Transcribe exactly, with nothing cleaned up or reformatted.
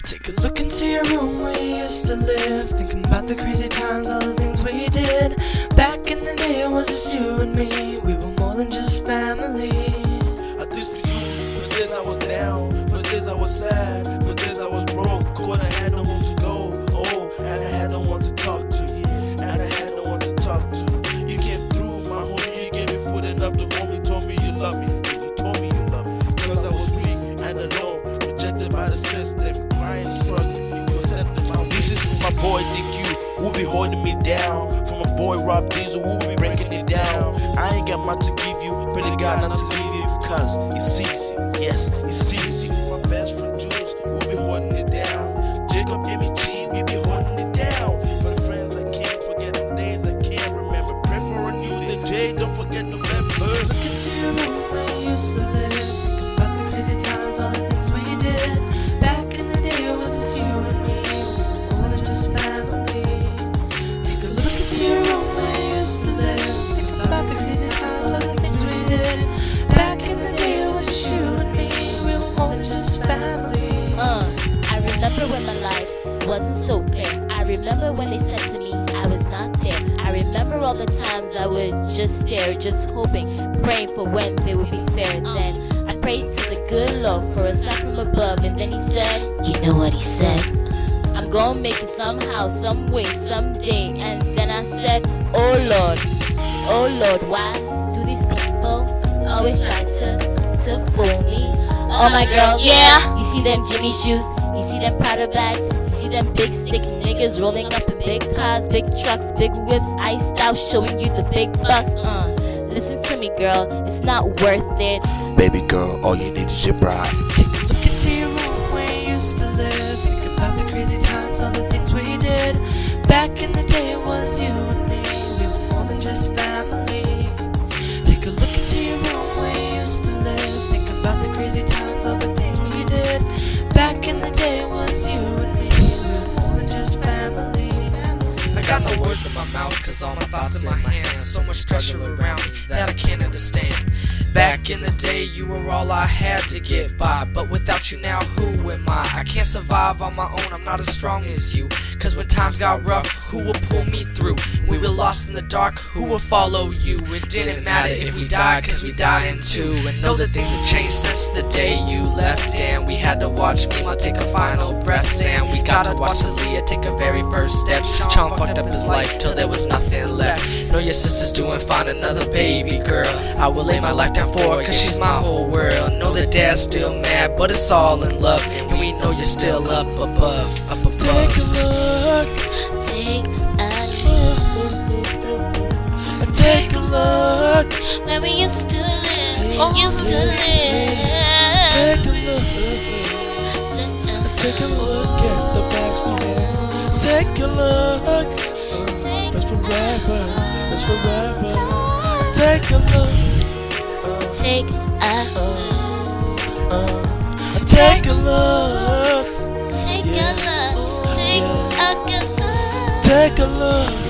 Take a look into your room where you used to live, thinking about the crazy times, all the things we did. Back in the day it was just you and me, we were more than just family. I did for you, for this I was down, for this I was sad, for this I was broke, cold, I had no home to go, oh, and I had no one to talk to, yeah, and I had no one to talk to. You came through, my homie, you gave me food enough to hold me, told me you love me, you told me you love me, cause I was weak and alone, rejected by the system, crying, struggling, you accepted my weakness. This is for my boy Nick U, who be holding me down, for my boy Rob Diesel, who be breaking it down. I ain't got much to give you, pray to God not to leave you, cause he sees you, yes, he sees you. My best friend Jules, who be holding it down, Jacob, M E G, we be holding it down. For the friends I can't forget, the days I can't remember, pray for a new day, Jay, don't forget November. Look into your room where you used to live, thinking about the crazy times, all the things we did. Back in the day it was just you and me, we were more than just family. Take a look into your room where you used to live, thinking about the crazy times, all the things we did. Back in the day it was just you and me, we were more than just family. Uh, I remember when my life wasn't so clear. I remember when they said to me I was not there. I remember all the times I would just stare, just hoping, praying for when they would be fair. And then I prayed to the good Lord for a sign from above, and then he said, you know what he said? I'm gonna make it somehow, some way, someday. And then I said, oh Lord, oh Lord, why do these people always try to, to fool me? Oh my girl, yeah. You see them Jimmy shoes, you see them Prada bags, you see them big stick niggas rolling up in big cars, big trucks, big whips, iced out, showing you the big bucks. Uh, listen to me, girl, it's not worth it. Baby girl, all you need is your bride. Take a look into your room where you used to live, think about the crazy times, all the things we did. Back in the day it was you and me, we were more than just family. Take a look into your room where you used to live, think about the crazy times, all the things we did. Back in the day it was you and me, we were more than just family. I got no words in my mouth, cause all my thoughts in my hands. So much struggle around me that I can't understand. Back in the day, you were all I had to get by, but without you now, who am I? I can't survive on my own, I'm not as strong as you. Cause when times got rough, who will pull me through? We were lost in the dark, who will follow you? It didn't matter if we died, cause we died in two. And know that things have changed since the day you left, and we had to watch Mima take her final breaths, and we gotta watch Aaliyah take her very first steps. Sean fucked up his life till there was nothing left. Know your sister's doing fine, another baby girl. I will lay my life down for her, cause she's my whole world. Know that dad's still mad, but it's all in love, and we know you're still up above, up above. Take a look, Take a look, take a look, where we used to live, all used to the things we live. Take a look, take a look at the bags we had. Take a look, uh, that's forever, that's forever. Take a look, Take a uh, uh, take a look, Take yeah. a look, take Yeah. a good look. Take a look.